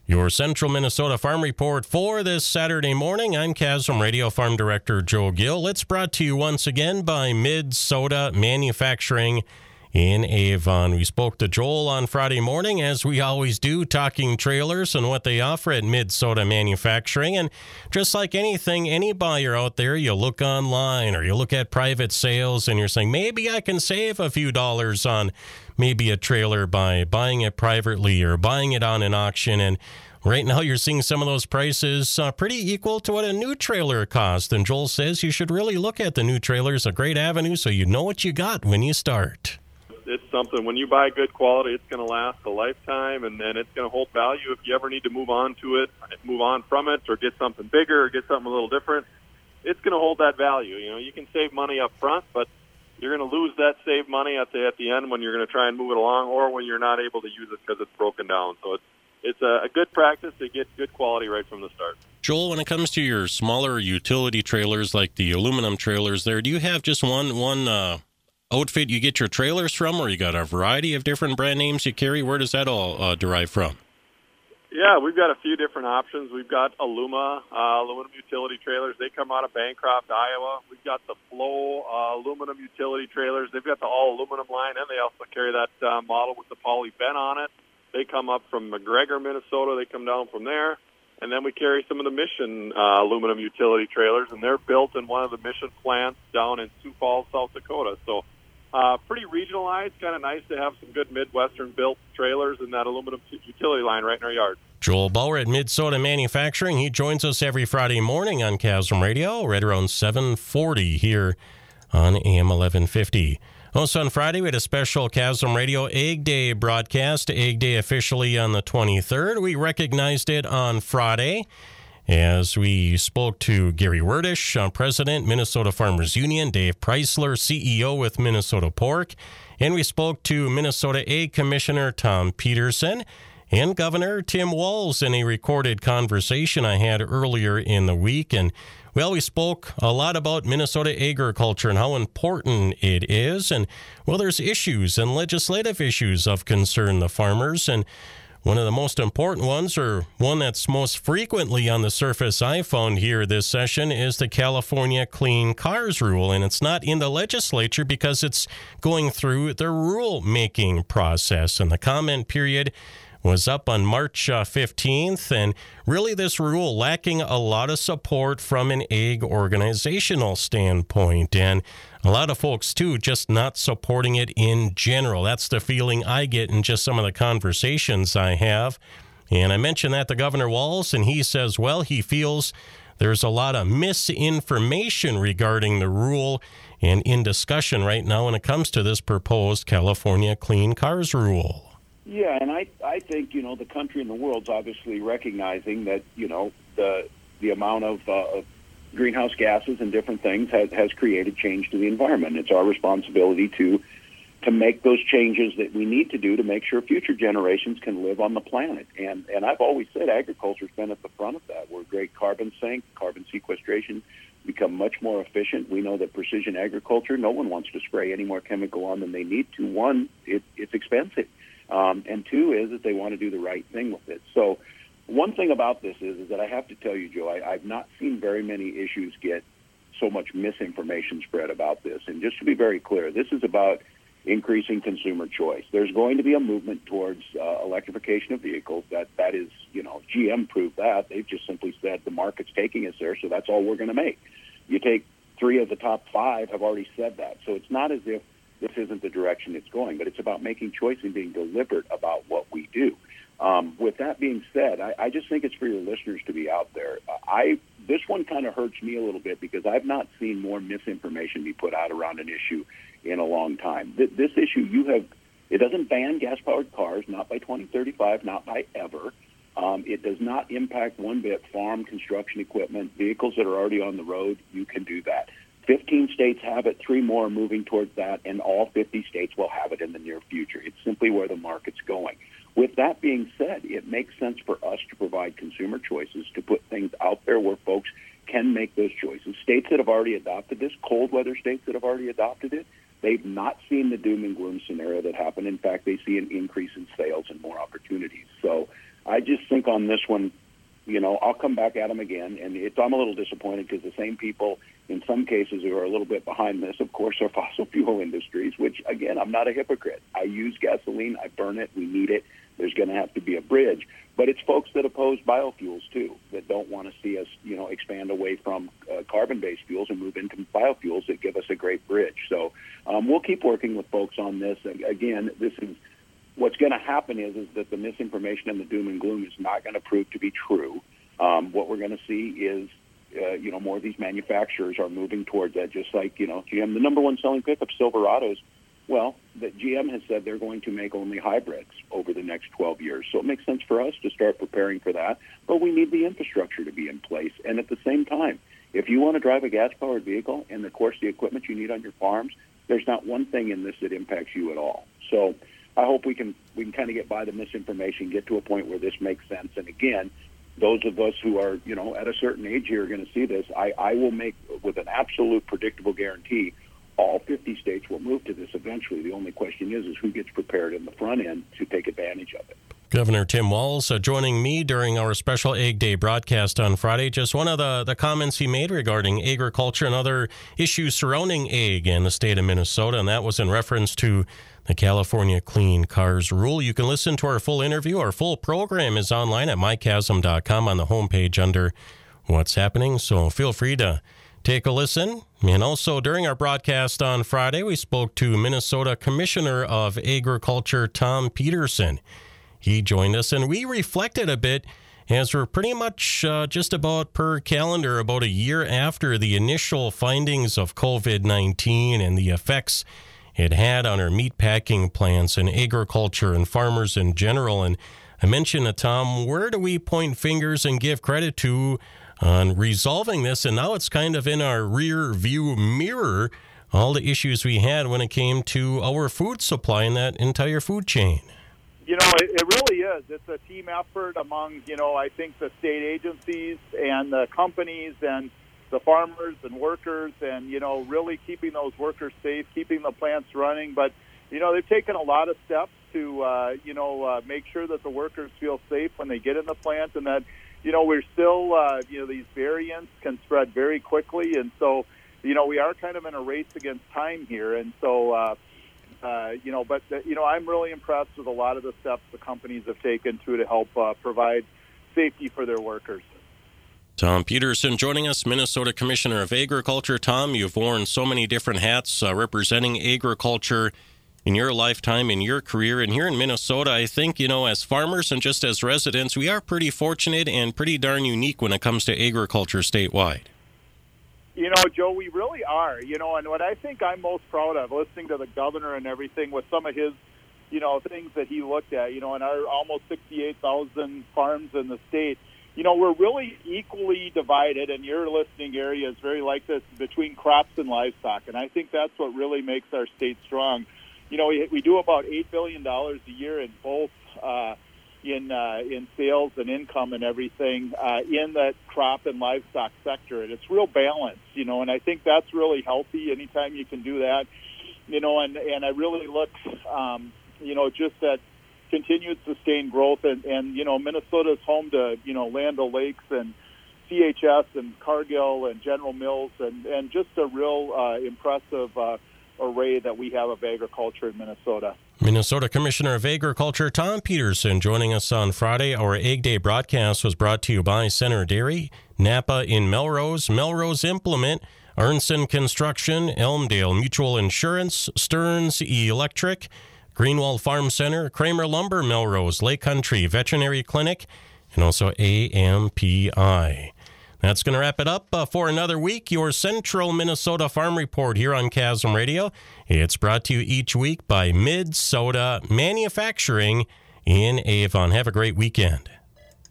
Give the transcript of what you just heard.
Your Central Minnesota Farm Report for this Saturday morning. I'm Chasm Radio Farm Director Joe Gill. It's brought to you once again by Mid-Soda Manufacturing in Avon. We spoke to Joel on Friday morning, as we always do, talking trailers and what they offer at Mid-Soda Manufacturing. And just like anything, any buyer out there, you look online or you look at private sales and you're saying, maybe I can save a few dollars on maybe a trailer by buying it privately or buying it on an auction. And right now you're seeing some of those prices pretty equal to what a new trailer costs. And Joel says you should really look at the new trailers, a great avenue, so you know what you got when you start. It's something, when you buy good quality, it's going to last a lifetime, and then it's going to hold value if you ever need to move on to it, move on from it, or get something bigger or get something a little different. It's going to hold that value. You know, you can save money up front, but you're going to lose that saved money at the end when you're going to try and move it along, or when you're not able to use it because it's broken down. So it's a good practice to get good quality right from the start. Joel, when it comes to your smaller utility trailers like the aluminum trailers there, do you have just one outfit you get your trailers from, or you got a variety of different brand names you carry? Where does that all derive from? Yeah, we've got a few different options. We've got aluminum utility trailers. They come out of Bancroft, Iowa. We've got the Flow aluminum utility trailers. They've got the all-aluminum line, and they also carry that model with the poly bent on it. They come up from McGregor, Minnesota. They come down from there. And then we carry some of the Mission aluminum utility trailers, and they're built in one of the Mission plants down in Sioux Falls, South Dakota. So pretty regionalized, kind of nice to have some good Midwestern-built trailers in that aluminum utility line right in our yard. Joel Bauer at Mid-Soda Manufacturing. He joins us every Friday morning on Chasm Radio, right around 7:40 here on AM 1150. Also on Friday, we had a special Chasm Radio Egg Day broadcast. Egg Day officially on the 23rd. We recognized it on Friday as we spoke to Gary Werdish, President, Minnesota Farmers Union, Dave Preisler, CEO with Minnesota Pork, and we spoke to Minnesota Egg Commissioner Tom Peterson and Governor Tim Walz in a recorded conversation I had earlier in the week. And, well, we spoke a lot about Minnesota agriculture and how important it is. And, well, there's issues and legislative issues of concern to farmers. And one of the most important ones, or one that's most frequently on the surface I found here this session, is the California Clean Cars Rule. And it's not in the legislature because it's going through the rule-making process. And the comment period was up on March 15th. And really this rule lacking a lot of support from an ag organizational standpoint. And a lot of folks, too, just not supporting it in general. That's the feeling I get in just some of the conversations I have. And I mentioned that to Governor Walz, and he says, well, he feels there's a lot of misinformation regarding the rule and in discussion right now when it comes to this proposed California Clean Cars Rule. Yeah, and I think, the country and the world's obviously recognizing that, the amount of greenhouse gases and different things has created change to the environment. It's our responsibility to make those changes that we need to do to make sure future generations can live on the planet. And I've always said agriculture's been at the front of that. We're a great carbon sink, carbon sequestration, become much more efficient. We know that precision agriculture, no one wants to spray any more chemical on than they need to. One, it's expensive. And two is that they want to do the right thing with it. So one thing about this is that I have to tell you, Joe, I've not seen very many issues get so much misinformation spread about this. And just to be very clear, this is about increasing consumer choice. There's going to be a movement towards electrification of vehicles. That is, GM proved that. They've just simply said the market's taking us there, so that's all we're going to make. You take 3 of the top 5 have already said that. So it's not as if this isn't the direction it's going, but it's about making choice and being deliberate about what we do. With that being said, I just think it's for your listeners to be out there. This one kind of hurts me a little bit because I've not seen more misinformation be put out around an issue in a long time. This issue, it doesn't ban gas-powered cars, not by 2035, not by ever. It does not impact one bit farm construction equipment, vehicles that are already on the road. You can do that. 15 states have it, 3 more are moving towards that, and all 50 states will have it in the near future. It's simply where the market's going. With that being said, it makes sense for us to provide consumer choices, to put things out there where folks can make those choices. States that have already adopted this, cold weather states that have already adopted it, they've not seen the doom and gloom scenario that happened. In fact, they see an increase in sales and more opportunities. So I just think on this one, I'll come back at them again, and I'm a little disappointed because the same people, in some cases, who are a little bit behind this, of course, are fossil fuel industries, which, again, I'm not a hypocrite. I use gasoline. I burn it. We need it. There's going to have to be a bridge. But it's folks that oppose biofuels, too, that don't want to see us, expand away from carbon-based fuels and move into biofuels that give us a great bridge. So we'll keep working with folks on this. Again, this is what's going to happen is that the misinformation and the doom and gloom is not going to prove to be true. What we're going to see is, more of these manufacturers are moving towards that, just like, GM, the number one selling pickup, Silverados. Well, that GM has said they're going to make only hybrids over the next 12 years. So it makes sense for us to start preparing for that. But we need the infrastructure to be in place. And at the same time, if you want to drive a gas-powered vehicle and, of course, the equipment you need on your farms, there's not one thing in this that impacts you at all. So I hope we can kind of get by the misinformation, get to a point where this makes sense. And again, those of us who are, at a certain age here are going to see this. I will make, with an absolute predictable guarantee, all 50 states will move to this eventually. The only question is who gets prepared in the front end to take advantage of it. Governor Tim Walz joining me during our special Ag Day broadcast on Friday. Just one of the comments he made regarding agriculture and other issues surrounding ag in the state of Minnesota, and that was in reference to the California Clean Cars Rule. You can listen to our full interview. Our full program is online at mychasm.com on the homepage under What's Happening, so feel free to take a listen. And also during our broadcast on Friday, we spoke to Minnesota Commissioner of Agriculture Tom Peterson. He joined us, and we reflected a bit as we're pretty much just about per calendar about a year after the initial findings of COVID-19 and the effects it had on our meatpacking plants and agriculture and farmers in general. And I mentioned to Tom, where do we point fingers and give credit to on resolving this? And now it's kind of in our rear view mirror, all the issues we had when it came to our food supply and that entire food chain. It really is. It's a team effort among, I think the state agencies and the companies and the farmers and workers and, really keeping those workers safe, keeping the plants running. But, they've taken a lot of steps to, make sure that the workers feel safe when they get in the plant and that, we're still, these variants can spread very quickly. And so, we are kind of in a race against time here. And so, I'm really impressed with a lot of the steps the companies have taken to help provide safety for their workers. Tom Peterson joining us, Minnesota Commissioner of Agriculture. Tom, you've worn so many different hats representing agriculture in your lifetime, in your career. And here in Minnesota, I think, as farmers and just as residents, we are pretty fortunate and pretty darn unique when it comes to agriculture statewide. Joe, we really are, and what I think I'm most proud of, listening to the governor and everything with some of his, things that he looked at, in our almost 68,000 farms in the state, we're really equally divided, and your listening area is very like this, between crops and livestock, and I think that's what really makes our state strong. We do about $8 billion a year in both in sales and income and everything in that crop and livestock sector, and it's real balanced, and I think that's really healthy anytime you can do that, and I really look, just at continued sustained growth, and Minnesota's home to, Land O'Lakes and CHS and Cargill and General Mills and just a real impressive array that we have of agriculture in Minnesota. Minnesota Commissioner of Agriculture Tom Peterson joining us on Friday. Our Ag Day broadcast was brought to you by Center Dairy, Napa in Melrose, Melrose Implement, Arnson Construction, Elmdale Mutual Insurance, Stearns Electric, Greenwald Farm Center, Kramer Lumber Melrose, Lake Country Veterinary Clinic, and also AMPI. That's going to wrap it up for another week. Your Central Minnesota Farm Report here on Chasm Radio. It's brought to you each week by Mid-Soda Manufacturing in Avon. Have a great weekend.